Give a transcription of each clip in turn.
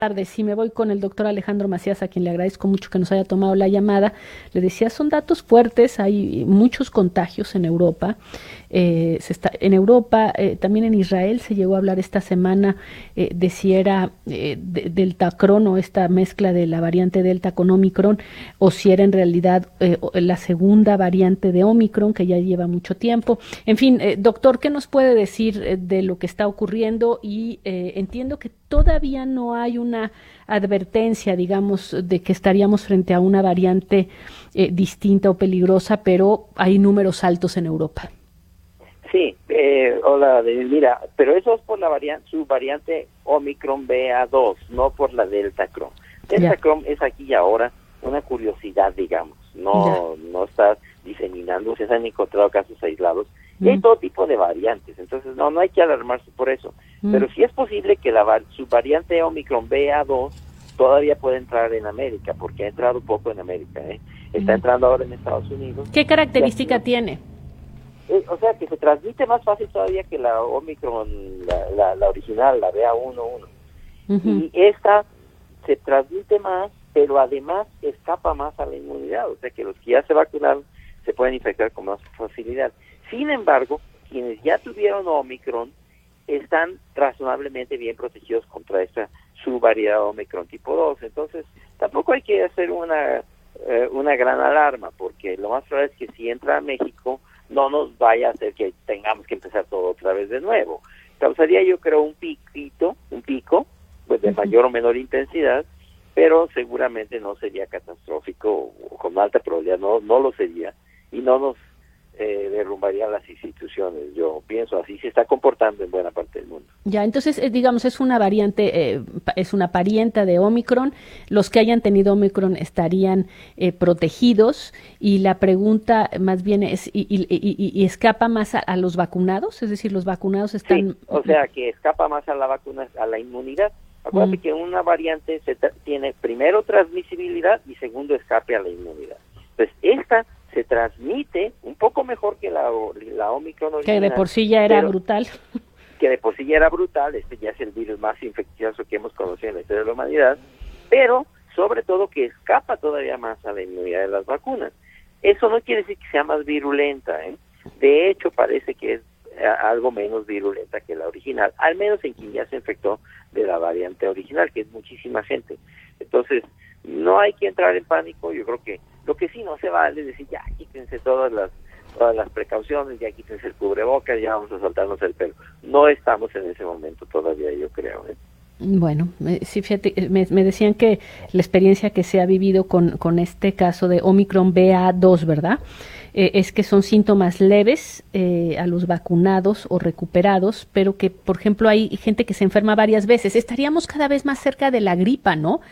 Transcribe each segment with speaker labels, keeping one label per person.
Speaker 1: tardes. Sí, me voy con el doctor Alejandro Macías, a quien le agradezco mucho que nos haya tomado la llamada. Le decía, son datos fuertes, hay muchos contagios en Europa. En Europa, también en Israel se llegó a hablar esta semana de si era Deltacron o esta mezcla de la variante Delta con Omicron, o si era en realidad la segunda variante de Omicron, que ya lleva mucho tiempo. En fin, doctor, ¿qué nos puede decir de lo que está ocurriendo? Y entiendo que todavía no hay una advertencia, digamos, de que estaríamos frente a una variante distinta o peligrosa, pero hay números altos en Europa.
Speaker 2: Sí, hola, mira, pero eso es por la su variante Omicron BA2, no por la Deltacron. Deltacron es aquí y ahora una curiosidad, digamos, no está diseminándose, se han encontrado casos aislados, y hay todo tipo de variantes, entonces no hay que alarmarse por eso, pero sí es posible que su variante Omicron BA2 todavía puede entrar en América, porque ha entrado poco en América, está entrando ahora en Estados Unidos.
Speaker 1: ¿Qué característica tiene?
Speaker 2: O sea, que se transmite más fácil todavía que la Omicron, la original, la BA1.1. Y esta se transmite más, pero además escapa más a la inmunidad. O sea, que los que ya se vacunaron se pueden infectar con más facilidad. Sin embargo, quienes ya tuvieron Omicron están razonablemente bien protegidos contra esta subvariedad Omicron tipo 2. Entonces, tampoco hay que hacer una gran alarma, porque lo más probable es que si entra a México no nos vaya a hacer que tengamos que empezar todo otra vez de nuevo. Causaría, yo creo, un pico, pues de mayor o menor intensidad, pero seguramente no sería catastrófico, o con alta probabilidad no lo sería, y no nos derrumbarían las instituciones. Yo pienso así se está comportando en buena parte del mundo.
Speaker 1: Ya, entonces, digamos, es una variante, es una parienta de Omicron. Los que hayan tenido Omicron estarían protegidos, y la pregunta más bien es, ¿y escapa más a los vacunados? Es decir, los vacunados están...
Speaker 2: Sí, o sea, que escapa más a la vacuna, a la inmunidad. Acuérdate que una variante tiene primero transmisibilidad y segundo escape a la inmunidad. Entonces, esta se transmite un poco mejor que la Omicron original.
Speaker 1: Que de por sí ya era brutal.
Speaker 2: Que de por sí ya era brutal, este ya es el virus más infeccioso que hemos conocido en la historia de la humanidad, pero sobre todo que escapa todavía más a la inmunidad de las vacunas. Eso no quiere decir que sea más virulenta, De hecho, parece que es algo menos virulenta que la original, al menos en quien ya se infectó de la variante original, que es muchísima gente. Entonces, no hay que entrar en pánico. Yo creo que lo que sí no se vale es decir, ya quítense todas las precauciones, ya quítense el cubrebocas, ya vamos a soltarnos el pelo. No estamos en ese momento todavía, yo creo.
Speaker 1: Bueno, sí, fíjate, me decían que la experiencia que se ha vivido con este caso de Omicron BA2, ¿verdad? Es que son síntomas leves a los vacunados o recuperados, pero que, por ejemplo, hay gente que se enferma varias veces. Estaríamos cada vez más cerca de la gripa, ¿no?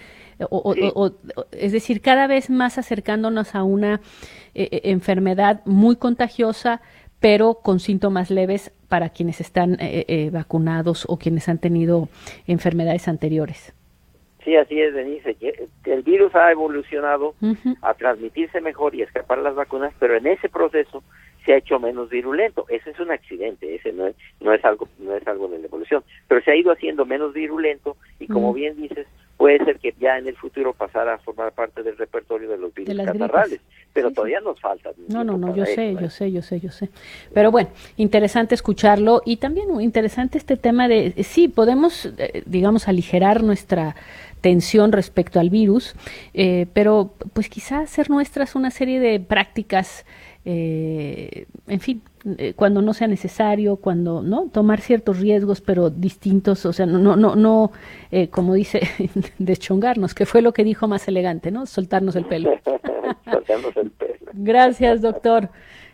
Speaker 1: Es decir, cada vez más acercándonos a una enfermedad muy contagiosa, pero con síntomas leves para quienes están vacunados o quienes han tenido enfermedades anteriores.
Speaker 2: Sí, así es, Denise. El virus ha evolucionado a transmitirse mejor y escapar las vacunas, pero en ese proceso se ha hecho menos virulento. Ese es un accidente, ese no es algo de la evolución, pero se ha ido haciendo menos virulento y, como bien dices, puede ser que ya en el futuro pasara a formar parte del repertorio de los virus catarrales, pero todavía nos falta.
Speaker 1: No, yo sé. Pero bueno, interesante escucharlo, y también interesante este tema de, sí, podemos, digamos, aligerar nuestra tensión respecto al virus, pero pues quizá hacer nuestras una serie de prácticas, en fin, cuando no sea necesario, cuando no tomar ciertos riesgos, pero distintos, o sea, no como dice, deschongarnos, que fue lo que dijo más elegante, ¿no? Soltarnos el pelo.
Speaker 2: Soltarnos el pelo.
Speaker 1: Gracias, doctor.